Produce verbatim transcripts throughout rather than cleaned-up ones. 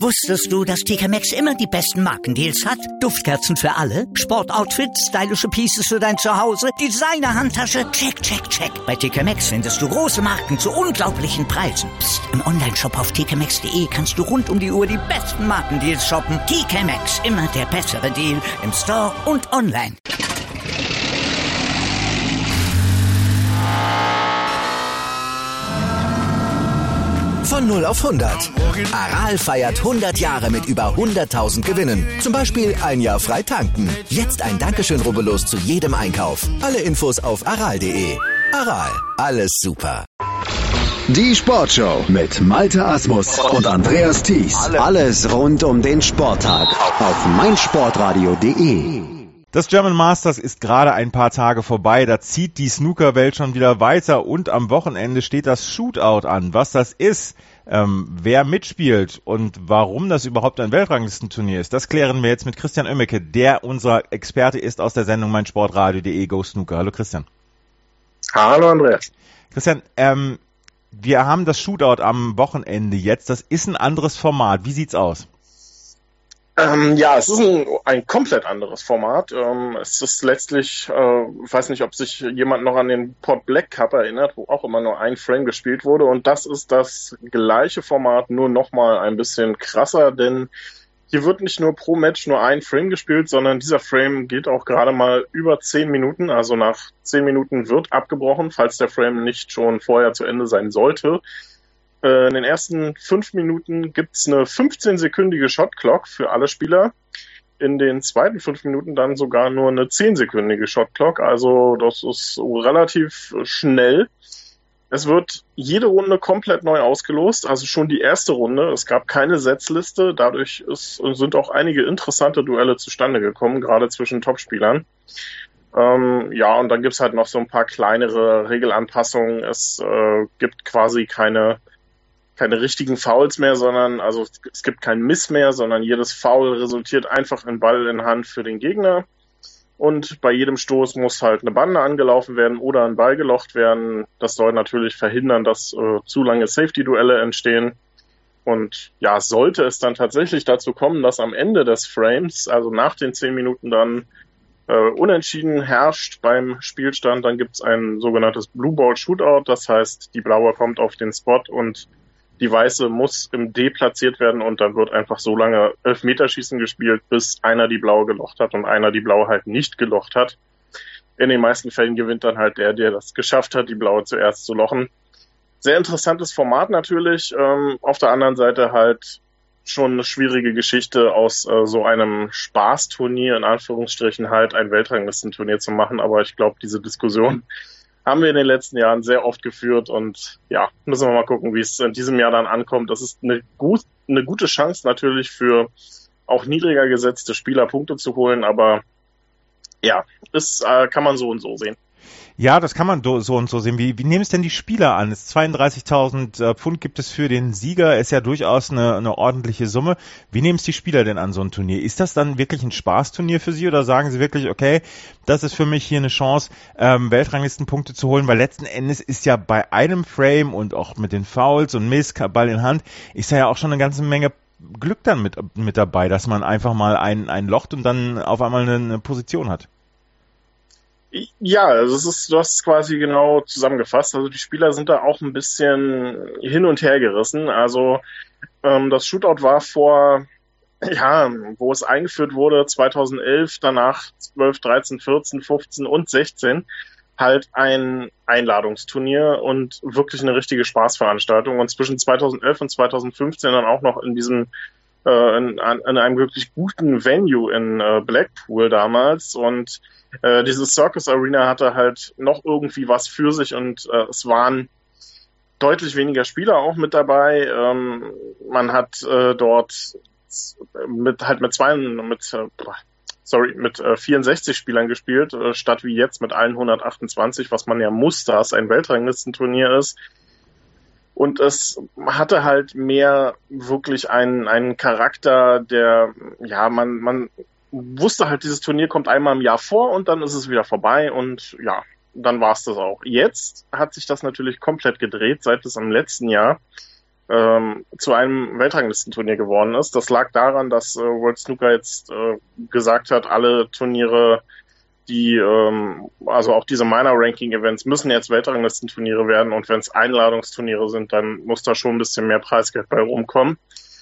Wusstest du, dass T K Maxx immer die besten Markendeals hat? Duftkerzen für alle, Sportoutfits, stylische Pieces für dein Zuhause, Designer-Handtasche, check, check, check. Bei T K Maxx findest du große Marken zu unglaublichen Preisen. Psst. Im Onlineshop auf t k maxx punkt d e kannst du rund um die Uhr die besten Markendeals shoppen. T K Maxx, immer der bessere Deal im Store und online. Von null auf hundert. Aral feiert hundert Jahre mit über hunderttausend Gewinnen. Zum Beispiel ein Jahr frei tanken. Jetzt ein Dankeschön, rubbellos zu jedem Einkauf. Alle Infos auf aral punkt de. Aral, alles super. Die Sportshow mit Malte Asmus und Andreas Thies. Alles rund um den Sporttag auf meinsportradio punkt de. Das German Masters ist gerade ein paar Tage vorbei, da zieht die Snookerwelt schon wieder weiter und am Wochenende steht das Shootout an. Was das ist, ähm, wer mitspielt und warum das überhaupt ein Weltranglistenturnier ist, das klären wir jetzt mit Christian Oemmeke, der unser Experte ist aus der Sendung meinsportradio punkt de Go Snooker. Hallo Christian. Hallo Andreas. Christian, ähm, wir haben das Shootout am Wochenende jetzt, das ist ein anderes Format. Wie sieht's aus? Ähm, ja, es ist ein, ein komplett anderes Format. Ähm, es ist letztlich, äh, ich weiß nicht, ob sich jemand noch an den Pot Black Cup erinnert, wo auch immer nur ein Frame gespielt wurde. Und das ist das gleiche Format, nur nochmal ein bisschen krasser, denn hier wird nicht nur pro Match nur ein Frame gespielt, sondern dieser Frame geht auch gerade mal über zehn Minuten. Also nach zehn Minuten wird abgebrochen, falls der Frame nicht schon vorher zu Ende sein sollte. In den ersten fünf Minuten gibt's eine fünfzehnsekündige Shotclock für alle Spieler. In den zweiten fünf Minuten dann sogar nur eine zehnsekündige Shotclock. Also das ist relativ schnell. Es wird jede Runde komplett neu ausgelost. Also schon die erste Runde. Es gab keine Setzliste. Dadurch ist, sind auch einige interessante Duelle zustande gekommen, gerade zwischen Topspielern. Ähm, ja, und dann gibt's halt noch so ein paar kleinere Regelanpassungen. Es äh, gibt quasi keine keine richtigen Fouls mehr, sondern also es gibt kein Miss mehr, sondern jedes Foul resultiert einfach in Ball in Hand für den Gegner. Und bei jedem Stoß muss halt eine Bande angelaufen werden oder ein Ball gelocht werden. Das soll natürlich verhindern, dass äh, zu lange Safety-Duelle entstehen. Und ja, sollte es dann tatsächlich dazu kommen, dass am Ende des Frames, also nach den zehn Minuten dann äh, unentschieden herrscht beim Spielstand, dann gibt's ein sogenanntes Blue Ball Shootout. Das heißt, die Blaue kommt auf den Spot und die Weiße muss im D platziert werden und dann wird einfach so lange Elfmeterschießen gespielt, bis einer die Blaue gelocht hat und einer die Blaue halt nicht gelocht hat. In den meisten Fällen gewinnt dann halt der, der das geschafft hat, die Blaue zuerst zu lochen. Sehr interessantes Format natürlich. Ähm, auf der anderen Seite halt schon eine schwierige Geschichte, aus äh, so einem Spaßturnier, in Anführungsstrichen, halt ein Weltranglistenturnier zu machen. Aber ich glaube, diese Diskussion haben wir in den letzten Jahren sehr oft geführt und ja, müssen wir mal gucken, wie es in diesem Jahr dann ankommt. Das ist eine, gut, eine gute Chance natürlich für auch niedriger gesetzte Spieler Punkte zu holen, aber ja, das äh, kann man so und so sehen. Ja, das kann man so und so sehen. Wie, wie nehmen es denn die Spieler an? zweiunddreißigtausend äh, Pfund gibt es für den Sieger, ist ja durchaus eine, eine ordentliche Summe. Wie nehmen es die Spieler denn an so ein Turnier? Ist das dann wirklich ein Spaßturnier für sie oder sagen sie wirklich, okay, das ist für mich hier eine Chance, ähm, Weltranglistenpunkte zu holen, weil letzten Endes ist ja bei einem Frame und auch mit den Fouls und Miss, Ball in Hand, ist ja auch schon eine ganze Menge Glück dann mit, mit dabei, dass man einfach mal ein, ein locht und dann auf einmal eine, eine Position hat. Ja, also es ist, du hast es quasi genau zusammengefasst. Also die Spieler sind da auch ein bisschen hin und her gerissen. Also ähm, das Shootout war vor, ja, wo es eingeführt wurde, zweitausendelf, danach zwölf, dreizehn, vierzehn, fünfzehn und sechzehn, halt ein Einladungsturnier und wirklich eine richtige Spaßveranstaltung. Und zwischen zweitausendelf und zweitausendfünfzehn dann auch noch in diesem In, in einem wirklich guten Venue in äh, Blackpool damals und äh, diese Circus Arena hatte halt noch irgendwie was für sich und äh, es waren deutlich weniger Spieler auch mit dabei. Ähm, man hat äh, dort mit halt mit zwei mit äh, sorry mit äh, vierundsechzig Spielern gespielt äh, statt wie jetzt mit allen hundertachtundzwanzig, was man ja muss, da es ein Weltranglistenturnier ist. Und es hatte halt mehr wirklich einen, einen Charakter, der, ja, man, man wusste halt, dieses Turnier kommt einmal im Jahr vor und dann ist es wieder vorbei und ja, dann war es das auch. Jetzt hat sich das natürlich komplett gedreht, seit es im letzten Jahr ähm, zu einem Weltranglistenturnier geworden ist. Das lag daran, dass äh, World Snooker jetzt äh, gesagt hat, alle Turniere, die, ähm, also auch diese Minor-Ranking-Events müssen jetzt Weltranglistenturniere werden, und wenn es Einladungsturniere sind, dann muss da schon ein bisschen mehr Preisgeld bei rumkommen.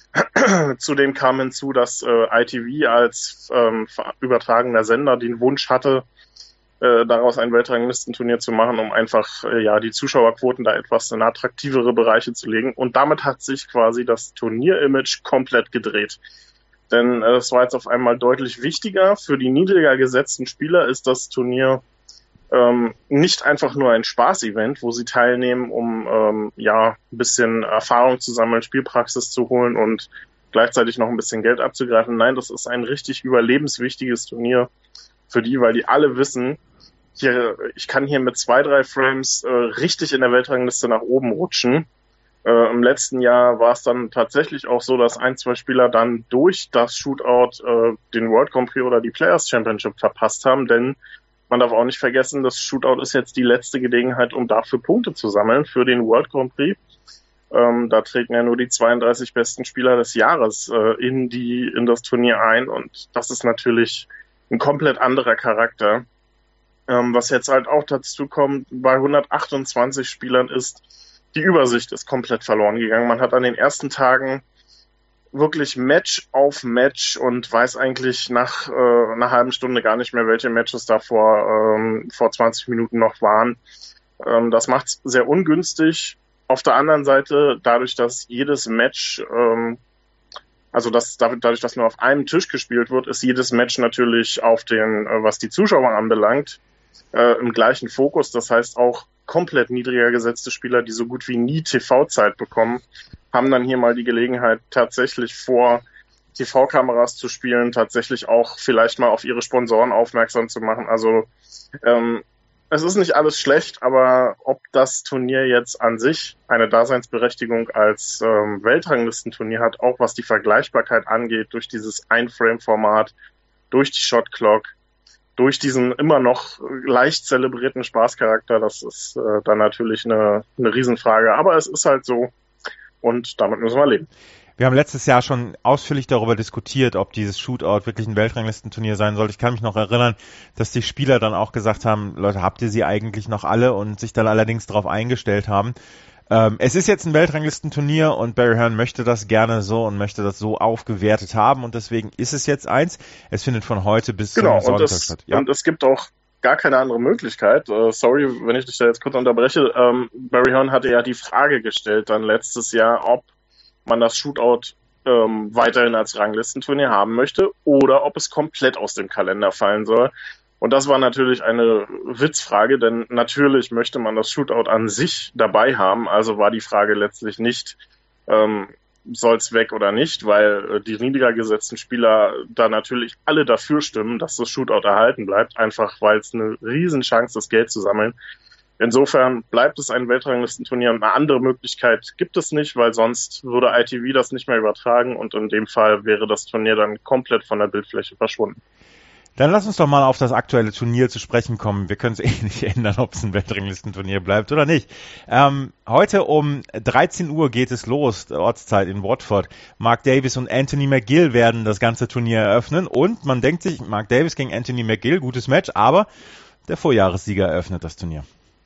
Zudem kam hinzu, dass äh, I T V als ähm, übertragender Sender den Wunsch hatte, äh, daraus ein Weltranglistenturnier zu machen, um einfach äh, ja die Zuschauerquoten da etwas in attraktivere Bereiche zu legen. Und damit hat sich quasi das Turnier-Image komplett gedreht. Denn äh, es war jetzt auf einmal deutlich wichtiger. Für die niedriger gesetzten Spieler ist das Turnier ähm, nicht einfach nur ein Spaß-Event, wo sie teilnehmen, um ähm, ja ein bisschen Erfahrung zu sammeln, Spielpraxis zu holen und gleichzeitig noch ein bisschen Geld abzugreifen. Nein, das ist ein richtig überlebenswichtiges Turnier für die, weil die alle wissen, hier, ich kann hier mit zwei, drei Frames äh, richtig in der Weltrangliste nach oben rutschen. Äh, Im letzten Jahr war es dann tatsächlich auch so, dass ein, zwei Spieler dann durch das Shootout äh, den World Grand Prix oder die Players Championship verpasst haben, denn man darf auch nicht vergessen, das Shootout ist jetzt die letzte Gelegenheit, um dafür Punkte zu sammeln für den World Grand Prix. Ähm, da treten ja nur die zweiunddreißig besten Spieler des Jahres äh, in die in das Turnier ein, und das ist natürlich ein komplett anderer Charakter. Ähm, was jetzt halt auch dazu kommt, bei hundertachtundzwanzig Spielern ist, die Übersicht ist komplett verloren gegangen. Man hat an den ersten Tagen wirklich Match auf Match und weiß eigentlich nach äh, einer halben Stunde gar nicht mehr, welche Matches da vor, ähm, vor zwanzig Minuten noch waren. Ähm, das macht es sehr ungünstig. Auf der anderen Seite, dadurch, dass jedes Match, ähm, also dass, dadurch, dass nur auf einem Tisch gespielt wird, ist jedes Match natürlich auf den, äh, was die Zuschauer anbelangt, äh, im gleichen Fokus. Das heißt, auch komplett niedriger gesetzte Spieler, die so gut wie nie T V-Zeit bekommen, haben dann hier mal die Gelegenheit, tatsächlich vor T V-Kameras zu spielen, tatsächlich auch vielleicht mal auf ihre Sponsoren aufmerksam zu machen. Also ähm, es ist nicht alles schlecht, aber ob das Turnier jetzt an sich eine Daseinsberechtigung als ähm, Weltranglistenturnier hat, auch was die Vergleichbarkeit angeht, durch dieses Ein-Frame-Format, durch die Shot-Clock, durch diesen immer noch leicht zelebrierten Spaßcharakter, das ist äh, dann natürlich eine, eine Riesenfrage. Aber es ist halt so, und damit müssen wir leben. Wir haben letztes Jahr schon ausführlich darüber diskutiert, ob dieses Shootout wirklich ein Weltranglistenturnier sein soll. Ich kann mich noch erinnern, dass die Spieler dann auch gesagt haben, Leute, habt ihr sie eigentlich noch alle, und sich dann allerdings darauf eingestellt haben. Ähm, es ist jetzt ein Weltranglistenturnier, und Barry Hearn möchte das gerne so und möchte das so aufgewertet haben, und deswegen ist es jetzt eins. Es findet von heute bis genau, zum Sonntag es, statt. Ja. Und es gibt auch gar keine andere Möglichkeit. Uh, sorry, wenn ich dich da jetzt kurz unterbreche. Ähm, Barry Hearn hatte ja die Frage gestellt dann letztes Jahr, ob man das Shootout ähm, weiterhin als Ranglistenturnier haben möchte oder ob es komplett aus dem Kalender fallen soll. Und das war natürlich eine Witzfrage, denn natürlich möchte man das Shootout an sich dabei haben. Also war die Frage letztlich nicht, ähm, soll es weg oder nicht, weil äh, die niedriger gesetzten Spieler da natürlich alle dafür stimmen, dass das Shootout erhalten bleibt, einfach weil es eine Riesenchance ist, das Geld zu sammeln. Insofern bleibt es ein Weltranglistenturnier, und eine andere Möglichkeit gibt es nicht, weil sonst würde I T V das nicht mehr übertragen, und in dem Fall wäre das Turnier dann komplett von der Bildfläche verschwunden. Dann lass uns doch mal auf das aktuelle Turnier zu sprechen kommen. Wir können es eh nicht ändern, ob es ein Weltranglistenturnier bleibt oder nicht. Ähm, heute um dreizehn Uhr geht es los, Ortszeit in Watford. Mark Davis und Anthony McGill werden das ganze Turnier eröffnen, und man denkt sich, Mark Davis gegen Anthony McGill, gutes Match, aber der Vorjahressieger eröffnet das Turnier.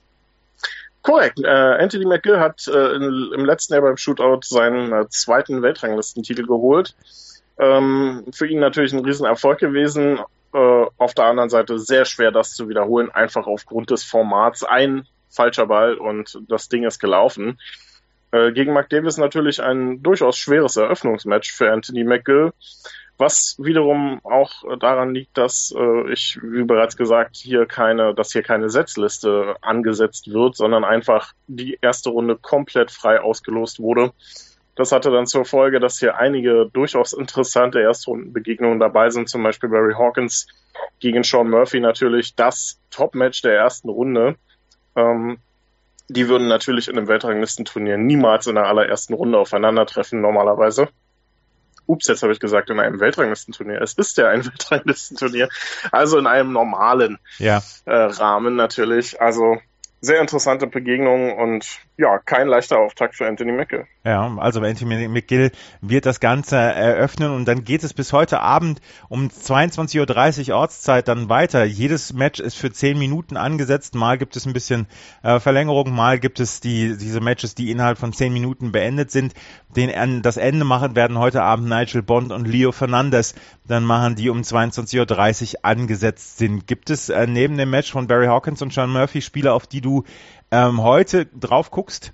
Korrekt. Äh, Anthony McGill hat äh, in, im letzten Jahr beim Shootout seinen äh, zweiten Weltranglistentitel geholt. Ähm, für ihn natürlich ein Riesenerfolg gewesen. Äh, auf der anderen Seite sehr schwer, das zu wiederholen, einfach aufgrund des Formats. Ein falscher Ball und das Ding ist gelaufen. Äh, gegen Mark Davis natürlich ein durchaus schweres Eröffnungsmatch für Anthony McGill, was wiederum auch daran liegt, dass äh, ich, wie bereits gesagt, hier keine, dass hier keine Setzliste angesetzt wird, sondern einfach die erste Runde komplett frei ausgelost wurde. Das hatte dann zur Folge, dass hier einige durchaus interessante Erstrundenbegegnungen dabei sind, zum Beispiel Barry Hawkins gegen Sean Murphy, natürlich das Top-Match der ersten Runde. Ähm, die würden natürlich in einem Weltranglistenturnier niemals in der allerersten Runde aufeinandertreffen, normalerweise. Ups, jetzt habe ich gesagt, in einem Weltranglistenturnier. Es ist ja ein Weltranglistenturnier, also in einem normalen ja. äh, Rahmen natürlich. Also sehr interessante Begegnung und ja, kein leichter Auftakt für Anthony McGill. Ja, also Anthony McGill wird das Ganze eröffnen und dann geht es bis heute Abend um zweiundzwanzig Uhr dreißig Ortszeit dann weiter. Jedes Match ist für zehn Minuten angesetzt. Mal gibt es ein bisschen äh, Verlängerung, mal gibt es die diese Matches, die innerhalb von zehn Minuten beendet sind. Den, das Ende machen werden heute Abend Nigel Bond und Leo Fernandez. Dann machen die um zweiundzwanzig Uhr dreißig angesetzt sind. Gibt es äh, neben dem Match von Barry Hawkins und Sean Murphy Spieler, auf die du ähm, heute drauf guckst?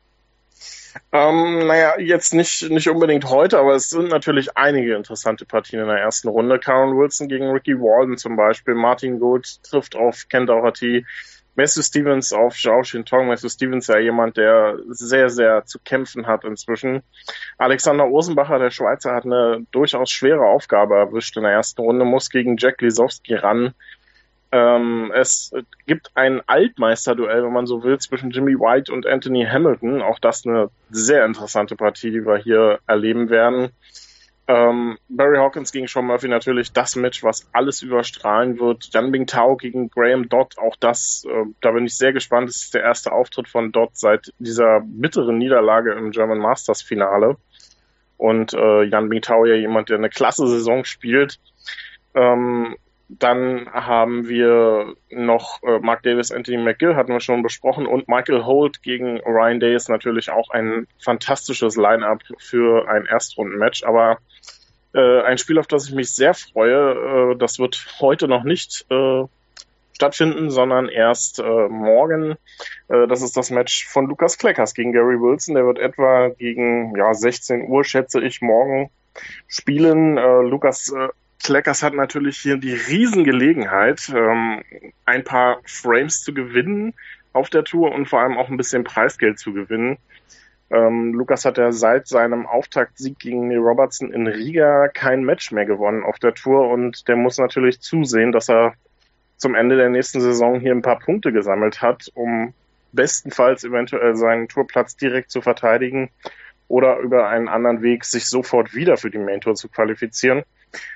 Ähm, naja, jetzt nicht, nicht unbedingt heute, aber es sind natürlich einige interessante Partien in der ersten Runde. Karen Wilson gegen Ricky Walden zum Beispiel. Martin Good trifft auf Ken Doherty. Matthew Stevens auf Zhao Xintong. Matthew Stevens ja jemand, der sehr, sehr zu kämpfen hat inzwischen. Alexander Ursenbacher, der Schweizer, hat eine durchaus schwere Aufgabe erwischt in der ersten Runde, muss gegen Jack Lisowski ran. Ähm, es gibt ein Altmeisterduell, wenn man so will, zwischen Jimmy White und Anthony Hamilton. Auch das eine sehr interessante Partie, die wir hier erleben werden. Ähm, Barry Hawkins gegen Sean Murphy natürlich das Match, was alles überstrahlen wird. Yan Bingtao gegen Graham Dodd, auch das, äh, da bin ich sehr gespannt. Das ist der erste Auftritt von Dodd seit dieser bitteren Niederlage im German Masters Finale. Und äh, Yan Bingtao ja jemand, der eine klasse Saison spielt. Ähm, Dann haben wir noch äh, Mark Davis, Anthony McGill, hatten wir schon besprochen, und Michael Holt gegen Ryan Day ist natürlich auch ein fantastisches Line-Up für ein Erstrundenmatch, aber äh, ein Spiel, auf das ich mich sehr freue, äh, das wird heute noch nicht äh, stattfinden, sondern erst äh, morgen. Äh, das ist das Match von Lukas Kleckers gegen Gary Wilson, der wird etwa gegen ja sechzehn Uhr, schätze ich, morgen spielen. Äh, Lukas äh, Kleckers hat natürlich hier die Riesengelegenheit, ähm, ein paar Frames zu gewinnen auf der Tour und vor allem auch ein bisschen Preisgeld zu gewinnen. Ähm, Lukas hat ja seit seinem Auftaktsieg gegen Neil Robertson in Riga kein Match mehr gewonnen auf der Tour und der muss natürlich zusehen, dass er zum Ende der nächsten Saison hier ein paar Punkte gesammelt hat, um bestenfalls eventuell seinen Tourplatz direkt zu verteidigen oder über einen anderen Weg sich sofort wieder für die Main Tour zu qualifizieren.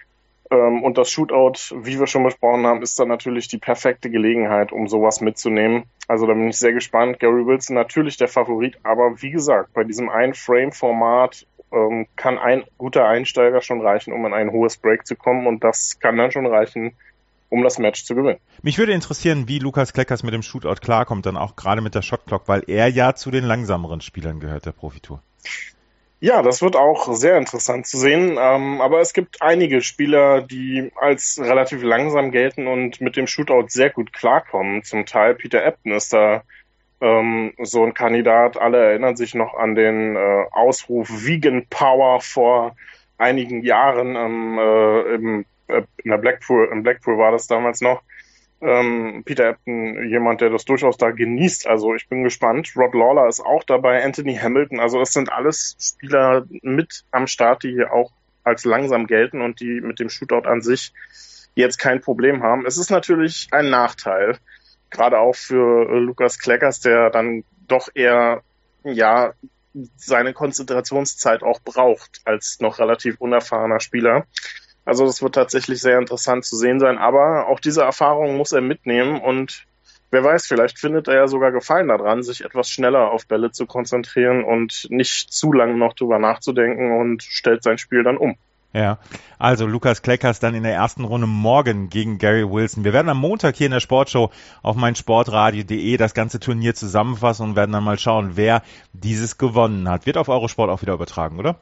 Und das Shootout, wie wir schon besprochen haben, ist dann natürlich die perfekte Gelegenheit, um sowas mitzunehmen. Also da bin ich sehr gespannt. Gary Wilson natürlich der Favorit, aber wie gesagt, bei diesem Ein-Frame-Format ähm, kann ein guter Einsteiger schon reichen, um in ein hohes Break zu kommen und das kann dann schon reichen, um das Match zu gewinnen. Mich würde interessieren, wie Lukas Kleckers mit dem Shootout klarkommt, dann auch gerade mit der Shotclock, weil er ja zu den langsameren Spielern gehört, der Profitour. Ja, das wird auch sehr interessant zu sehen, ähm, aber es gibt einige Spieler, die als relativ langsam gelten und mit dem Shootout sehr gut klarkommen. Zum Teil Peter Ebdon ist da ähm, so ein Kandidat. Alle erinnern sich noch an den äh, Ausruf Vegan Power vor einigen Jahren ähm, äh, im, äh, in der Blackpool, in Blackpool war das damals noch. Ähm, Peter Ebdon, jemand, der das durchaus da genießt. Also ich bin gespannt. Rod Lawler ist auch dabei, Anthony Hamilton. Also es sind alles Spieler mit am Start, die hier auch als langsam gelten und die mit dem Shootout an sich jetzt kein Problem haben. Es ist natürlich ein Nachteil, gerade auch für äh, Lukas Kleckers, der dann doch eher ja seine Konzentrationszeit auch braucht als noch relativ unerfahrener Spieler. Also das wird tatsächlich sehr interessant zu sehen sein, aber auch diese Erfahrung muss er mitnehmen und wer weiß, vielleicht findet er ja sogar Gefallen daran, sich etwas schneller auf Bälle zu konzentrieren und nicht zu lange noch drüber nachzudenken und stellt sein Spiel dann um. Ja, also Lukas Kleckers dann in der ersten Runde morgen gegen Gary Wilson. Wir werden am Montag hier in der Sportshow auf meinsportradio punkt de das ganze Turnier zusammenfassen und werden dann mal schauen, wer dieses gewonnen hat. Wird auf Eurosport auch wieder übertragen, oder?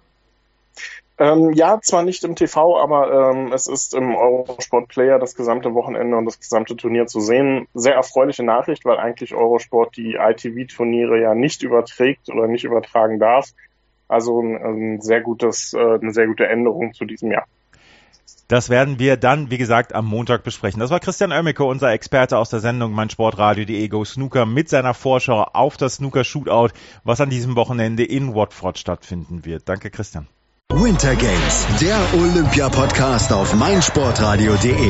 Ähm, ja, zwar nicht im T V, aber ähm, es ist im Eurosport Player das gesamte Wochenende und das gesamte Turnier zu sehen. Sehr erfreuliche Nachricht, weil eigentlich Eurosport die I T V-Turniere ja nicht überträgt oder nicht übertragen darf. Also ein, ein sehr gutes, äh, eine sehr gute Änderung zu diesem Jahr. Das werden wir dann, wie gesagt, am Montag besprechen. Das war Christian Oemmeke, unser Experte aus der Sendung meinsportradio punkt de Go Snooker mit seiner Vorschau auf das Snooker-Shootout, was an diesem Wochenende in Watford stattfinden wird. Danke, Christian. Winter Games, der Olympia-Podcast auf meinsportradio punkt de.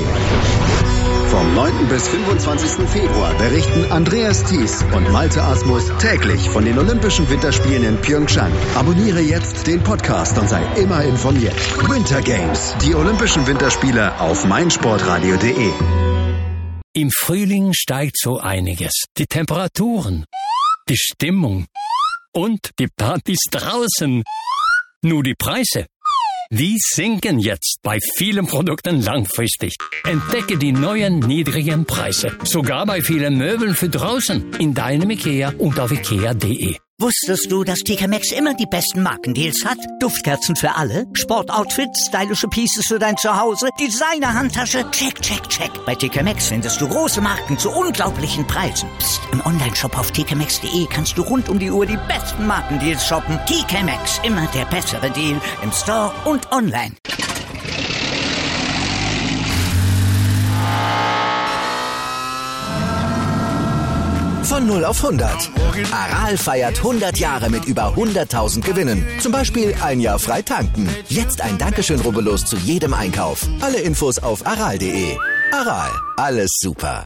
Vom neunten bis fünfundzwanzigsten Februar berichten Andreas Thies und Malte Asmus täglich von den Olympischen Winterspielen in Pyeongchang. Abonniere jetzt den Podcast und sei immer informiert. Winter Games, die Olympischen Winterspiele auf meinsportradio punkt de. Im Frühling steigt so einiges. Die Temperaturen, die Stimmung und die Partys draußen. Nur die Preise, die sinken jetzt bei vielen Produkten langfristig. Entdecke die neuen niedrigen Preise. Sogar bei vielen Möbeln für draußen. In deinem IKEA und auf ikea punkt de. Wusstest du, dass T K Maxx immer die besten Markendeals hat? Duftkerzen für alle, Sportoutfits, stylische Pieces für dein Zuhause, Designer-Handtasche, check, check, check. Bei T K Maxx findest du große Marken zu unglaublichen Preisen. Psst. Im Onlineshop auf t k maxx punkt de kannst du rund um die Uhr die besten Markendeals shoppen. T K Maxx, immer der bessere Deal im Store und online. Von null auf hundert. Aral feiert hundert Jahre mit über hunderttausend Gewinnen. Zum Beispiel ein Jahr frei tanken. Jetzt ein Dankeschön, rubbellos zu jedem Einkauf. Alle Infos auf aral punkt de. Aral, alles super.